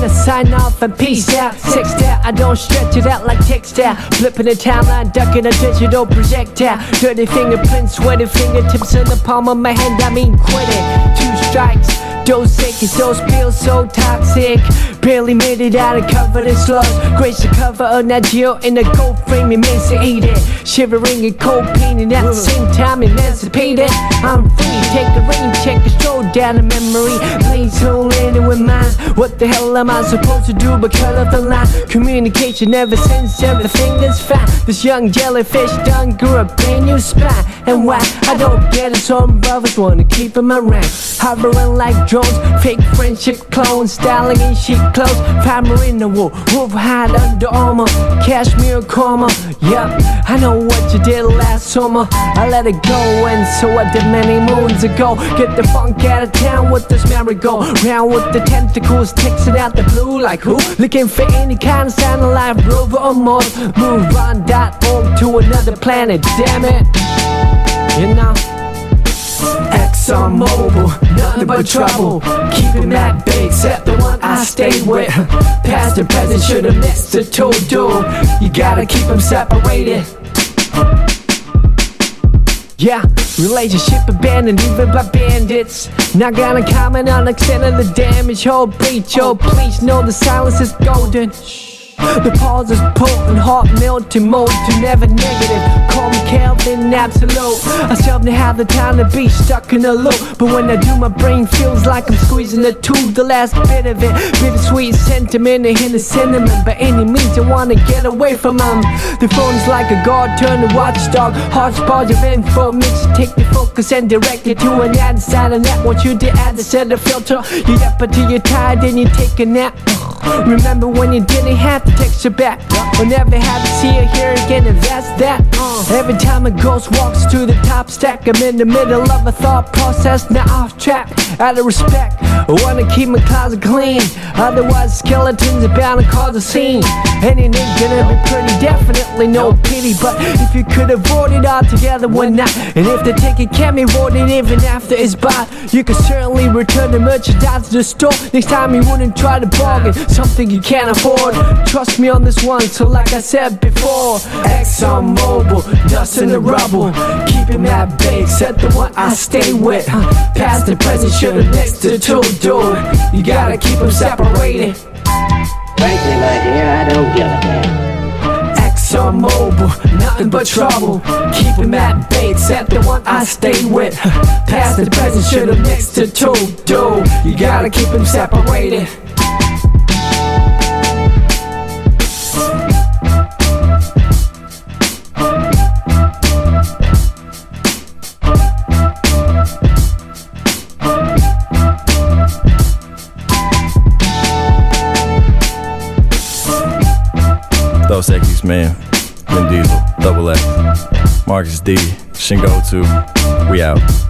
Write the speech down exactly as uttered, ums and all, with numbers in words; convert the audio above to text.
gotta sign off and peace out. Text out, I don't stretch it out like textile. Flipping the timeline, ducking a digital projectile. Dirty fingerprints, sweaty fingertips in the palm of my hand. I mean, quit it. Two strikes. Those seconds, those pills so toxic. Barely made it out and covered in slugs. Grace the cover of Nat Geo in a gold frame, it makes it eat it. Shivering in cold pain and at the same time emancipated. I'm free, take a rain check, a stroll down the memory lane, so laden with minds. What the hell am I supposed to do but cut off the line? Communication ever since, everything is fine. This young jellyfish done grew a brand new spine. And why? I don't get it, some brothers wanna keep in my rank. Hovering like drones, fake friendship clones, styling in chic clothes. Primer in the wool, wolf hide under armor, cashmere karma. Yup, I know what you did last summer. I let it go, and so I did many moons ago. Get the funk out of town with this merry-go round with the tentacles, texting out the blue like who? Looking for any kind of sign of life, rover or more. Move on dot org to another planet, damn it. You know, ExxonMobil, nothing but trouble. Keeping that big, except the one I stayed with. Past and present, should've mixed the two, dude. You gotta keep them separated. Yeah, relationship abandoned even by bandits. Not gonna comment on the extent of the damage. Whole breach, oh please know the silence is golden. The pause is potent, heart melting, molten, never negative. Call me Kelvin, absolute. I seldom have the time to be stuck in a loop, but when I do, my brain feels like I'm squeezing a tube. The last bit of it, bittersweet sentiment, a hint of cinnamon. By any means, I wanna get away from them. The phone's like a guard turned to watchdog. Hodgepodge of info, mix, take the focus and direct it to an ad inside a net. Want you to add the set of filter. You up until you're tired and you take a nap. Remember when you didn't have to text her back, or never had to see her here again, and that's that. Every time a ghost walks to the top stack, I'm in the middle of a thought process, not off track. Out of respect, I wanna keep my closet clean, otherwise skeletons are bound to cause a scene. And it ain't gonna be pretty, definitely no pity. But if you could avoid it altogether, why not? And if the ticket can't be avoided even after it's bought, you could certainly return the merchandise to the store. Next time you wouldn't try to bargain something you can't afford. Trust me on this one, so like I said before, ExxonMobil, dust in the rubble. Keeping that big, except the one I stay with. Past and present, should've mixed the two, dude. You gotta keep them separated. Frankly, my dear, I don't give a damn. ExxonMobil, nothing but trouble. Keeping that bait, except the one I stay with. Past and present, should've mixed the two, dude. You gotta keep them separated. Dos Equis, man. Vin Diesel, Double X, Marcus D, Shingo two. We out.